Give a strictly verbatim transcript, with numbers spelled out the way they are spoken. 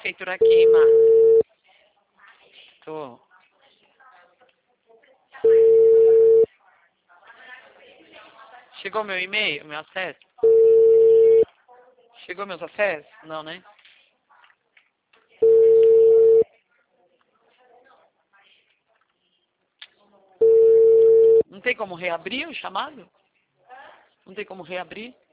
prefeitura queima. Tô. Chegou meu e-mail, meu acesso? Chegou meus acessos? Não, né? Não tem como reabrir o chamado? Não tem como reabrir?